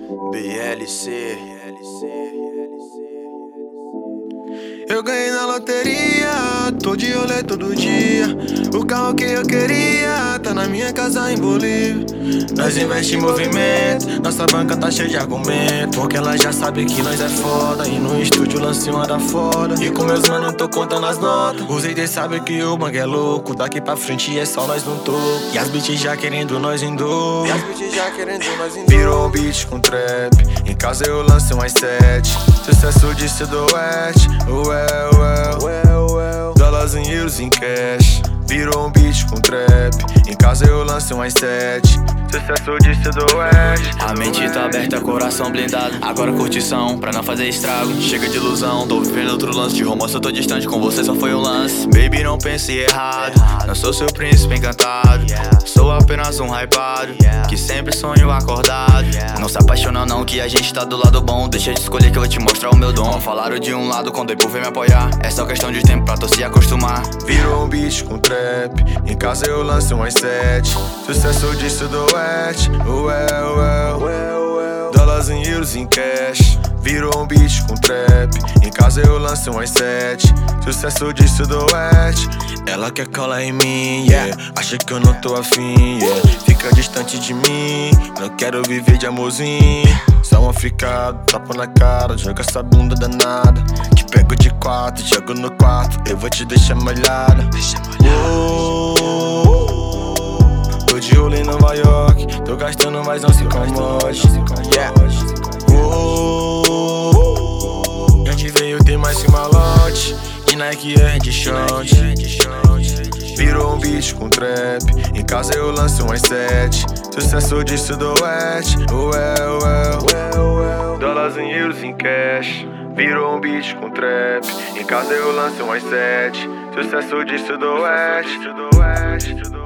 BLC. Eu ganhei na loteria, tô de rolê todo dia. O carro que eu queria tá na minha casa em Bolívia. Nós investe em movimento, nossa banca tá cheia de argumento, porque ela já sabe que nós é foda. E no estúdio lancei uma da foda, e com meus manos tô contando as notas. Os haters sabem que o bang é louco, daqui pra frente é só nós no topo. E as bitches já querendo nós em dor. Virou um beat com trap, em casa eu lancei mais 7. Sucesso de Sudoeste, dólares em euros em cash. Virou um beat com trap, em casa eu lancei mais 7. Sucesso de Sudoeste. A mente tá aberta, coração blindado. Agora curtição, pra não fazer estrago. Chega de ilusão, tô vivendo outro lance. De romance eu tô distante, com você só foi um lance. Baby, não pense errado, não sou seu príncipe encantado. Sou apenas um hypado, que sempre sonho acordado. Não se apaixona não, que a gente tá do lado bom. Deixa de escolher que eu vou te mostrar o meu dom. Falaram de um lado, quando por ver me apoiar. É só questão de tempo pra tu se acostumar. Virou um beat com trap, em casa eu lancei mais 7. Sucesso de Sudoeste, dólares em euros em cash. Virou um beat com trap, em casa eu lancei mais 7. Sucesso de Sudoeste. Ela quer colar em mim, yeah. Acha que eu não tô afim, yeah. Fica distante de mim, não quero viver de amorzinho. Só um ficado, tapa na cara, joga essa bunda danada. Te pego de 4, jogo no quarto, eu vou te deixar molhada. Tô de rolê em Nova York, tô gastando, mas não se incomode. A gente veio ter mais que malote, de Nike é de short. Virou um beat com trap, em casa eu lanço mais 7. Sucesso de Sudoeste, dólares em euros em cash. Virou um beat com trap, em casa eu lanço mais 7. Sucesso de Sudoeste.